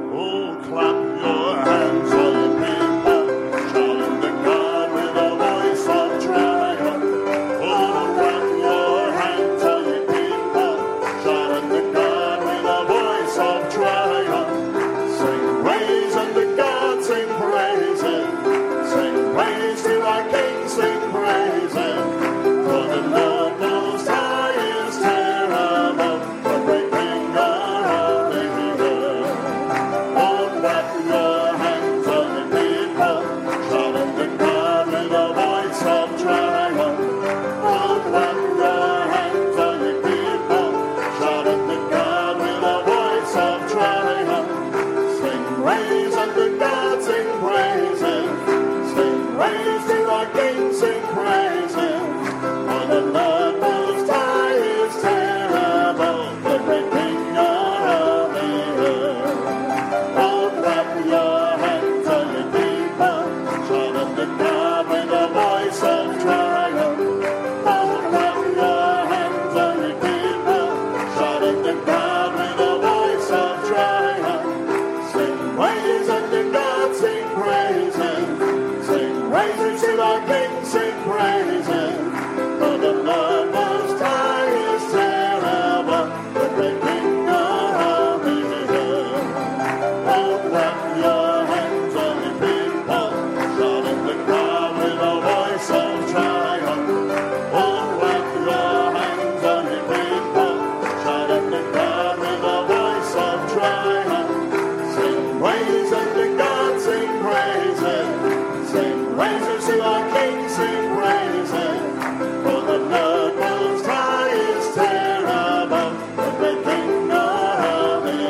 Oh, clap your hands, all people, shout unto God with a voice of triumph. Oh, clap your hands, all you people, shout unto God with a voice of triumph. Sing praise unto God, sing praises. Sing praise to our King, sing praises. For the Lord Most High is terrible, the great King God of the earth. Oh, clap your hands, all the people, shout unto God with a voice of triumph. Oh, clap your hands, all the people, shout unto God with a voice of triumph. Sing praise unto God, sing praises. Sing praise to our King, sing praises. For the Lord Most High is terrible, the great King God of the earth. Oh, clap your hands, all you people, shout unto God with a voice of triumph. Oh, clap your hands, all you people, shout unto God with a voice of triumph. Sing praise unto God, sing praises. Sing praises to our King, sing praises. For the Lord Most High is terrible, the great King God of the earth. Oh, clap your hands, all you people, shout unto God with a voice of triumph. Oh, clap your hands, all you people, shout unto God with a voice of triumph. Sing praise unto God, sing praises. Sing praises to our King, sing praises. For the Lord Most High is terrible, the great King God of the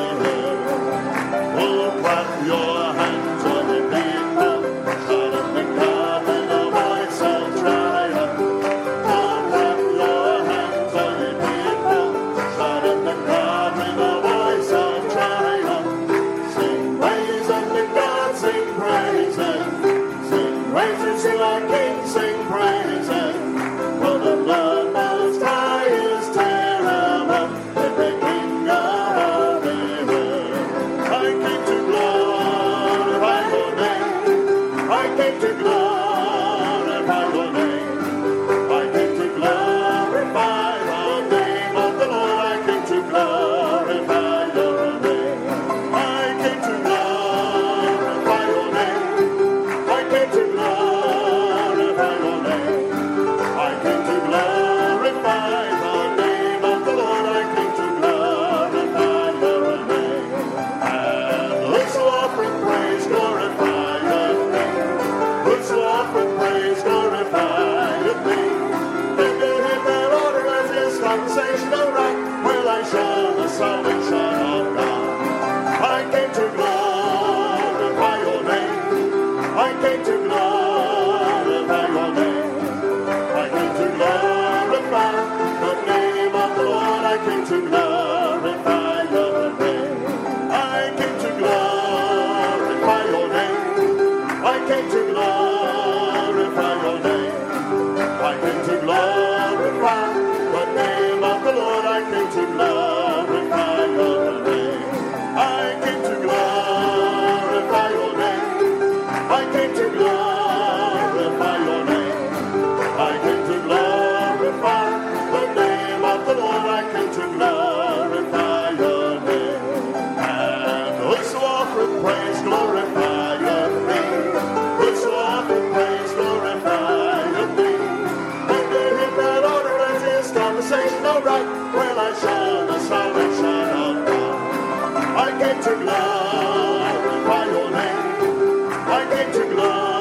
earth. Oh, clap your hands, all the people, shout unto God with a voice of triumph. Oh, clap your hands, all the people, shout unto God with a voice of triumph. Sing praise unto God, sing praises. Sing praises to our King, sing praises. For the Lord Most High is terrible, the great King God of the earth. I came to glorify your name. I came to glorify your name. I came to glorify the name of the Lord. I came to glorify your name. I came to glorify your name. I came to glorify your name. I came to glorify the name of the Lord. I came to glorify your name. And let's offer praise, glorify your name. Let's offer praise, glorify your name. If you hit that order as this conversation, alright, will I show the salvation of God? I came to glorify your name. I came to glorify your name. I came to glorify the name of the Lord. I came to glorify your name. I came to glorify your name. I came to glorify your name. I came to glorify the name of the Lord. I came to glorify your name. I came to glorify your name. I came to glorify your name. I came to glorify the name of the Lord. I came to glorify your name. And let's offer praise, glorify your name. Let's offer praise, glorify your name. When they hit that order as this conversation, alright, will I show the salvation of God? I came to glorify your name. I came to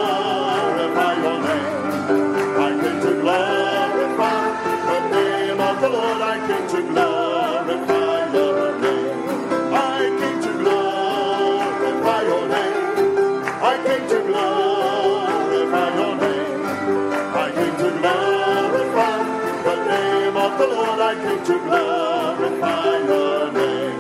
glorify your name. I came to glorify the name of the Lord. I came to glorify your name. I came to glorify your name. I came to glorify your name. I came to glorify the name of the Lord. I came to glorify your name.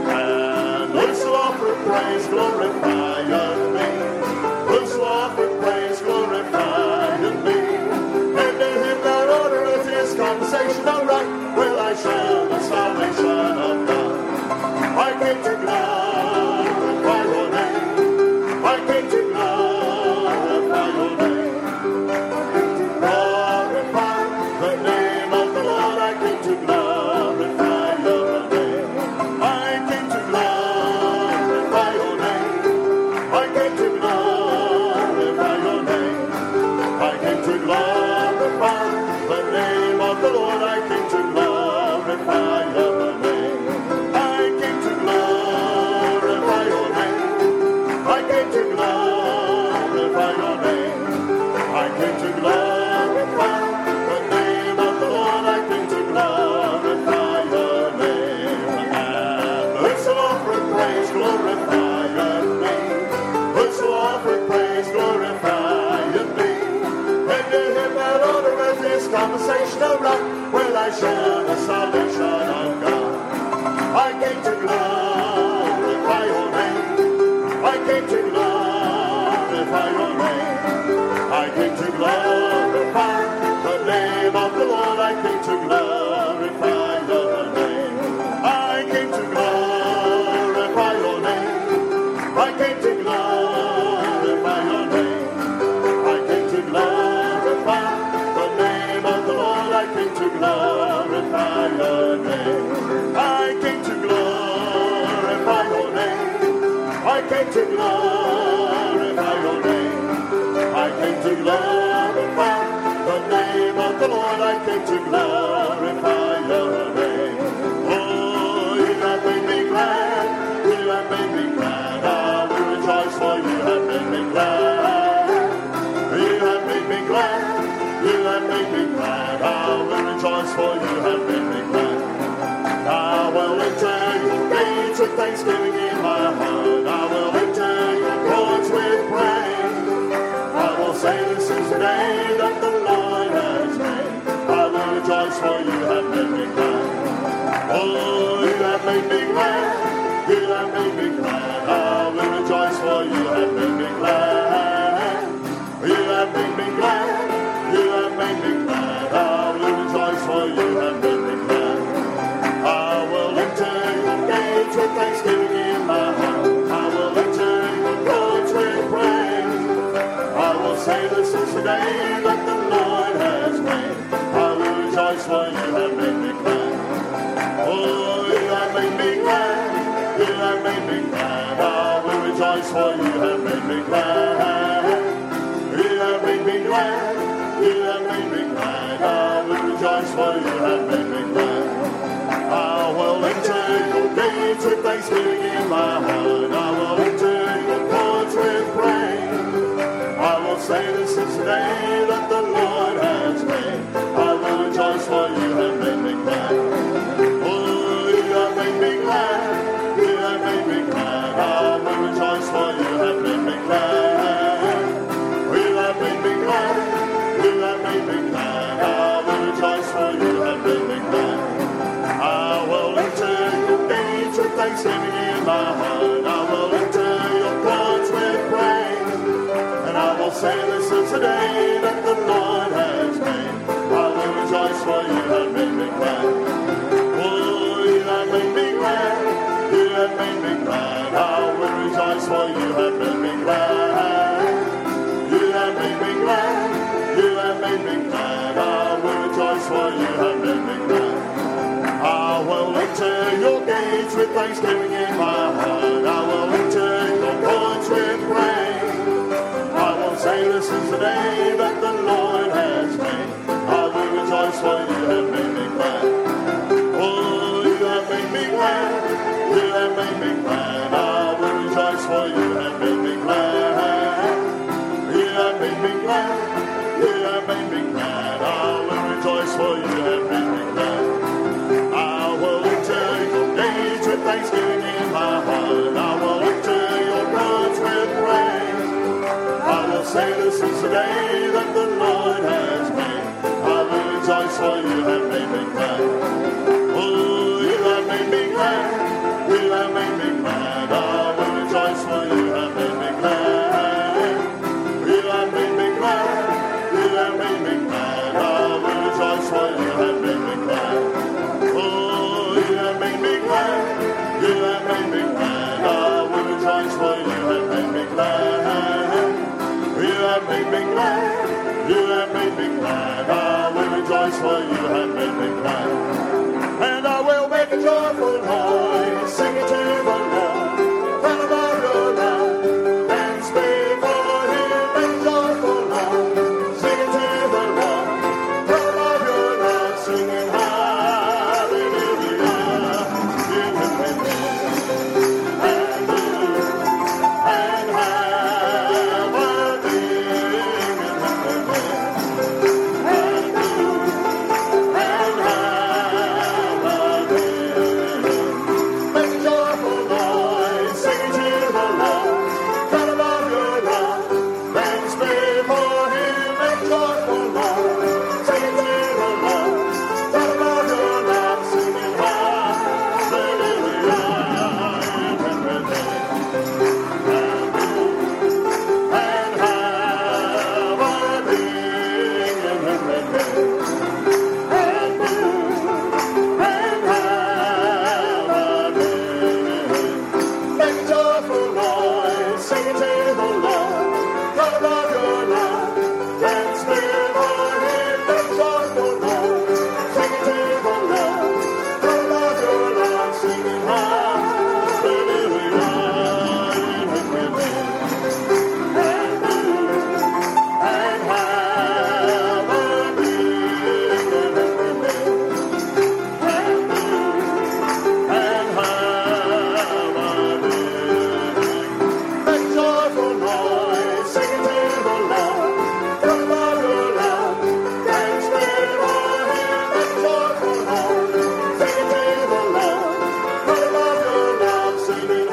And let's offer praise, glorify your name. Let's offer praise, glorify your name. And to him that ordereth his conversation, alright, will I show the salvation of God. I came to glorify came to glorify your name. I came to glorify the name of the Lord. I came to glorify your name. I came to glorify your name. I came to glorify your name. I came to glorify the name of the Lord. I came to glorify your name. I came to glorify your name. I came to glorify your name. I came to glorify the name of the Lord. I came to glorify your name. Oh, you have made me glad. You have made me glad. I will rejoice, for you have made me glad. You have made me glad. You have made me glad. I will rejoice, for you have made me glad. I will enter your gates with thanksgiving in my heart. I will enter your courts with praise. I will say, this is the day that the Lord has made. I will rejoice, for you have made me glad. Oh, you have made me glad. You have made me glad. I will rejoice, for you have made me glad. You have made me glad. You have made me glad. I will rejoice, for you have made me glad. I will enter your gates with thanksgiving in my heart. I will enter your courts with praise. I will say, this is the day that the Lord has made. I will rejoice, for you have made me glad. Oh, you have made me glad. You have made me glad. I will rejoice, for you have made me glad. You have made me glad. You have made me glad. I will rejoice, for you have made me glad. I will enter your gates with thanksgiving in my heart. I will enter your courts with praise. I will say, this is the day that the Lord has made. I will rejoice, for you have made me glad. Oh, you have made me glad. You have made me glad. I will rejoice, for you have made me glad. You have made me glad. You have made me glad. I will rejoice, for you have made me glad. I will enter your gates with thanksgiving in my heart. I will enter your courts with praise. And I will say, this is the day that the Lord has made. I will rejoice, for you have made me glad. Oh, you have made me glad. You have made me glad. I will rejoice, for you have made me glad. You have made me glad. You have made me glad. I will rejoice, for you have made me glad. I will enter your gates with thanksgiving in my heart. I will enter your courts with praise. I will say, this is the day that the Lord has made. I will rejoice, for you have made me glad. Oh, you have made me glad. You have made me glad. I will rejoice, for you have made me glad. You have made me glad. You have made me glad. I will rejoice, for you have made me glad. I will enter your gates with thanksgiving in my heart. I will enter your courts with praise. I will say, this is the day that the Lord has made. I will rejoice, for you have made me glad. Oh, you have made me glad. You have made me glad. I will rejoice, for you have made me glad. You have made me glad. You have made me glad. I will rejoice, for you have made me glad. Oh, you have made me glad. You have made me glad. I will rejoice, for you have made me glad. You have made me glad. You have made me glad. I will rejoice, for you have made me glad. And I will make a joyful noise, sing it to the Lord. Tell about your love, dance before him, make a joyful noise, sing it to the Lord. Tell about your love, singing hallelujah. Give him and do and have a being and do and have a being. joyful noise, sing it to the Lord. God of your love, dance before Him. Make joyful noise, sing it to the Lord. God of your love, singing hallelujah. And we live and move and have our being. And we live and move and have our being. Make joyful noise, sing it to the Lord. God of your love, dance before Him. Make joyful noise, sing it to the Lord. God of your love, singing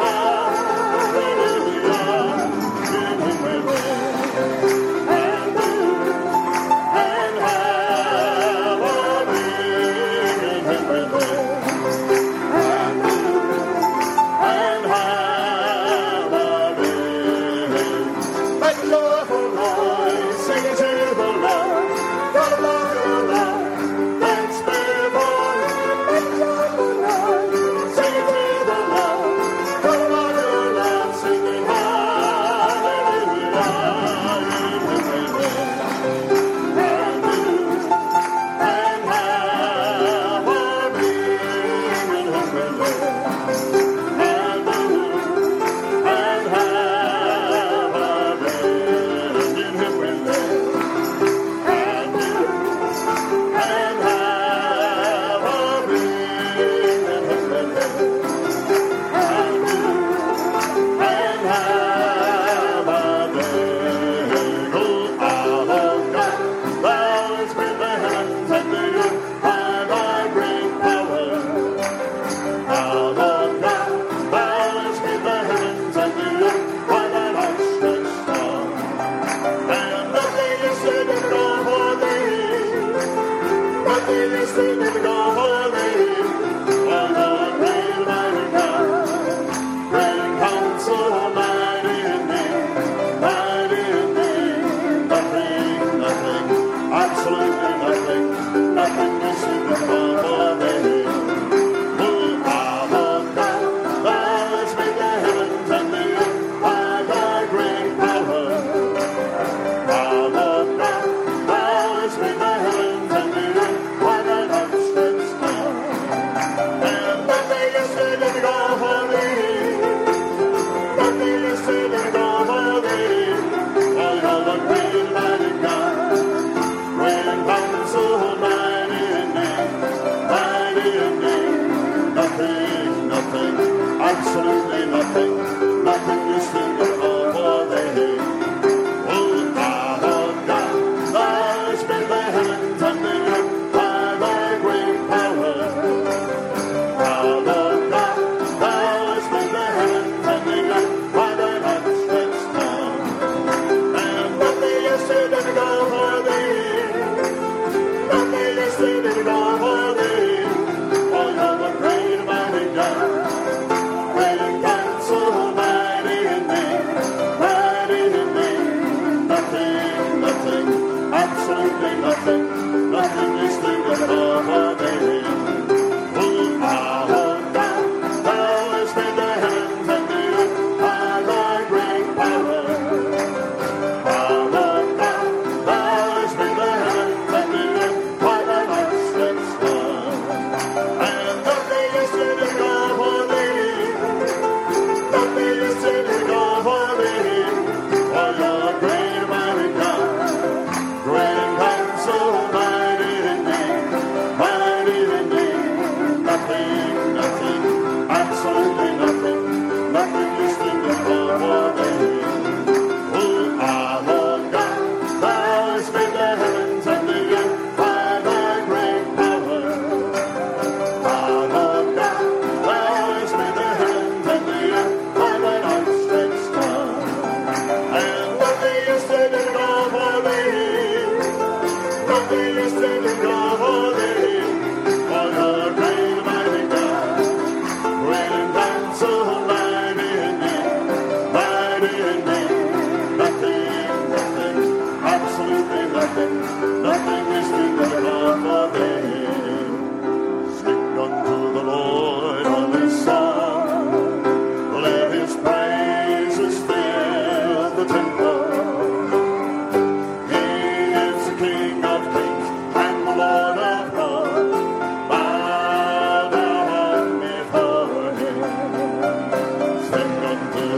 hallelujah. In Him we live and move and have our being. In Him we live and move and have our being. Make joyful noise, sing it to the Lord. God of your love, dance before Him. Make joyful noise, sing it to the Lord. God of your love, singing hallelujah. In Him we live and move and have our being. In Him we live and move and have our being. In Him we live and move and have our being. In Him we live and move and have our being. Oh, our God, Thou hast made the heavens and the earth by Thy great power. Our Lord God, Thou hast made the heavens and the earth by Thine outstretched arm. And nothing is too difficult for Thee. Nothing is too difficult for Thee. O Lord, great and mighty God, great in counsel, mighty in Thee, mighty in Thee. Nothing, nothing, absolutely nothing, nothing is too difficult for Thee. Oh, our Lord God, Thou hast made the heavens and the earth by Thy great power. Our Lord God, Thou hast made the heavens and the earth by Thine outstretched arm. And nothing is too difficult for Thee. Nothing is too difficult for Thee. Oh, You're the great and mighty God, great in counsel, mighty in Thee, mighty in Thee. Nothing, nothing, absolutely nothing, nothing is too difficult for Thee. Oh, our Lord God, Thou hast made the heavens and the earth by Thy great power. Our Lord God, Thou hast made the heavens and the earth by Thine outstretched arm. And nothing is too difficult for Thee. Nothing is too difficult for Thee. Oh, You're the great and mighty God, great in counsel, mighty in Thee, mighty in Thee. Nothing, nothing, absolutely nothing, nothing is too difficult for Thee. Oh, our Lord God, Thou hast made the heavens and the earth by Thy great power. Our Lord God, Thou hast made the heavens and the earth by Thine outstretched arm. And nothing is too difficult for Thee. Nothing is too difficult for Thee. Oh, You're great and mighty God, great in counsel, mighty in Thee, mighty in Thee. Nothing, nothing, absolutely nothing, nothing is too difficult for Thee. Oh, our Lord God, Thou hast made the heavens and the earth by Thy great power. Our Lord God, Thou hast made the heavens and the earth by Thine outstretched arm. And nothing is too difficult for Thee. Nothing is too difficult for Thee. Oh, You're great and mighty God, great in counsel, mighty in Thee, mighty in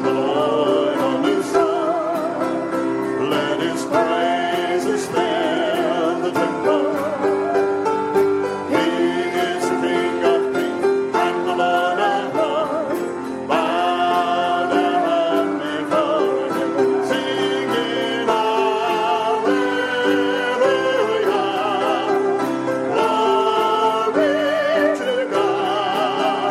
the Lord a new song. Let his praises fill the temple. He is the King of kings and the Lord of lords. Bow down before him, singing hallelujah. Glory to God.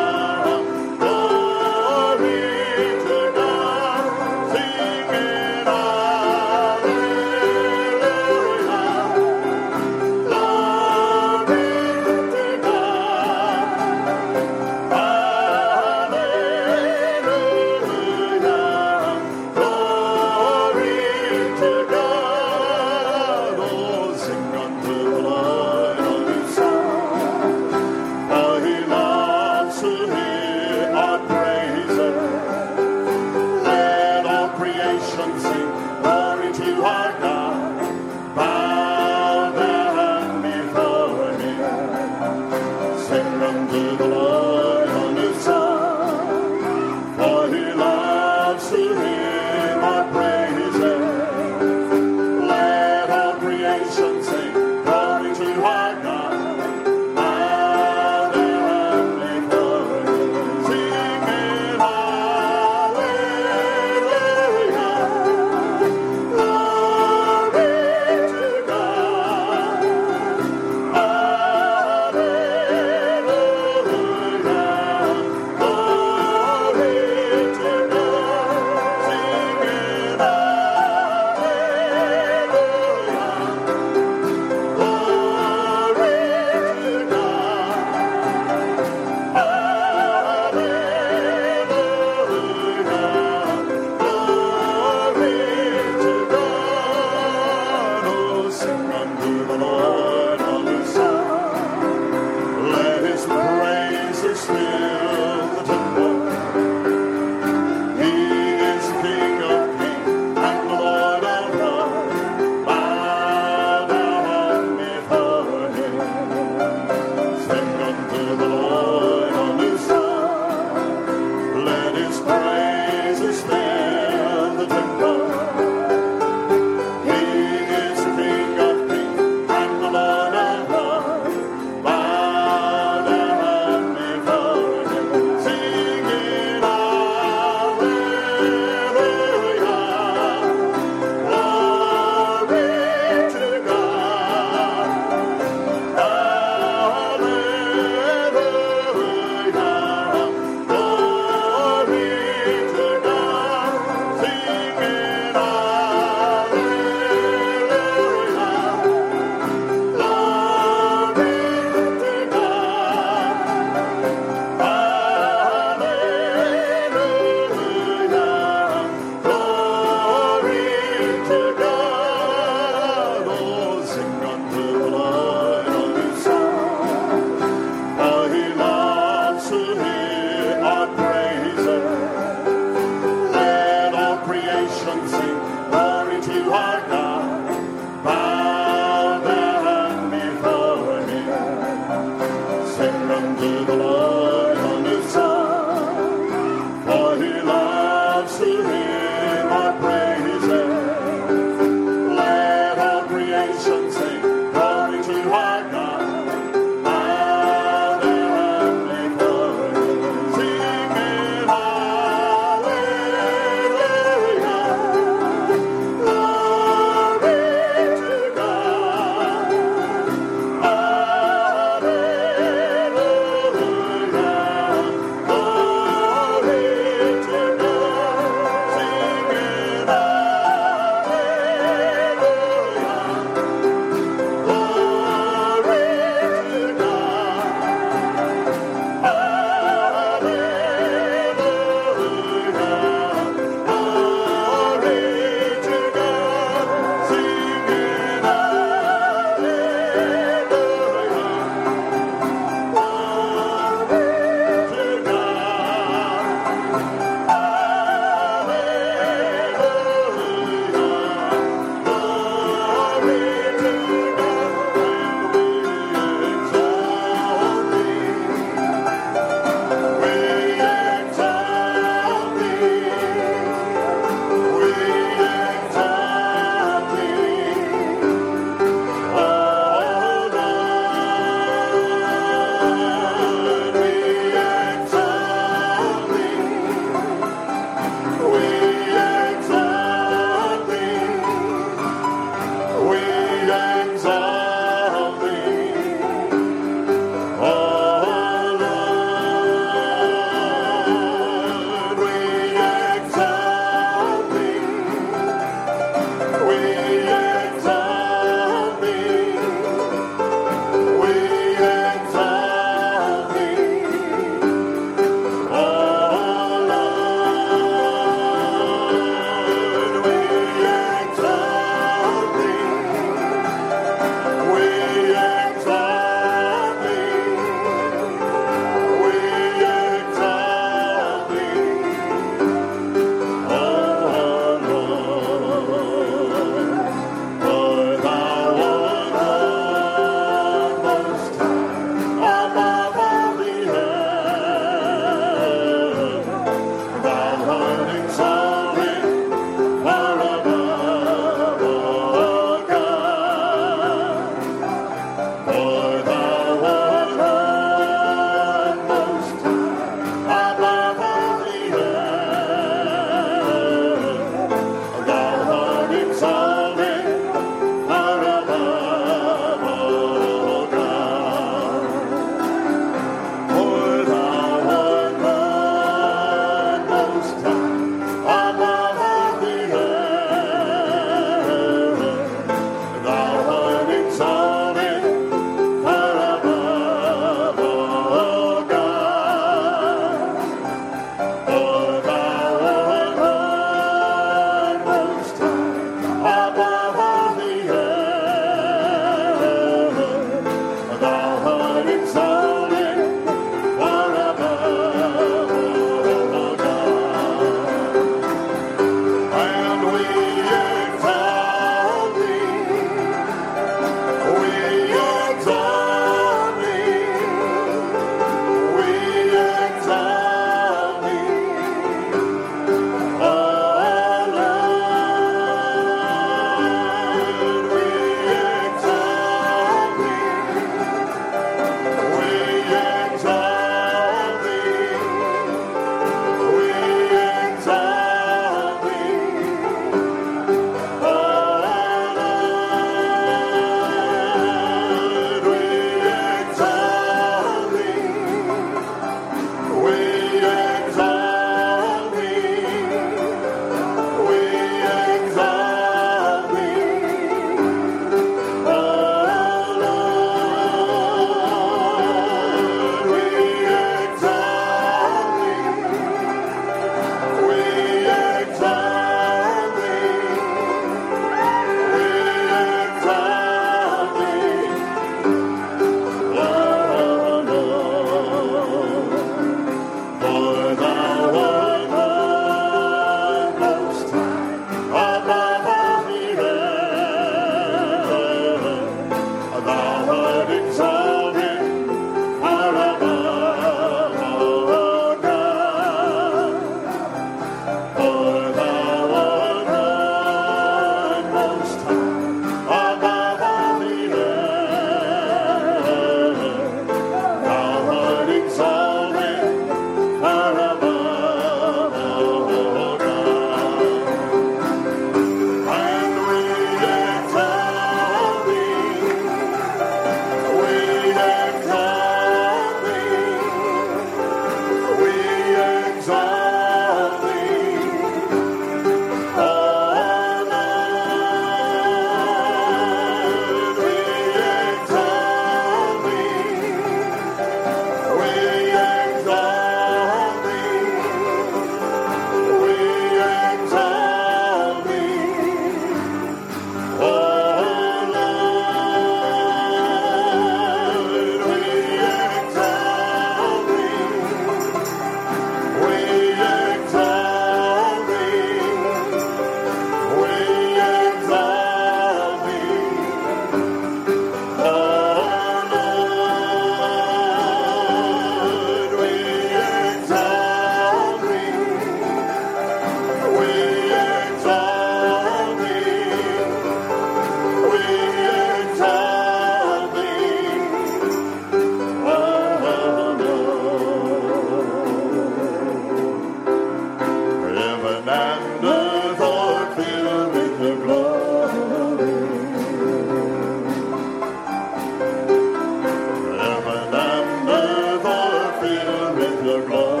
the glory.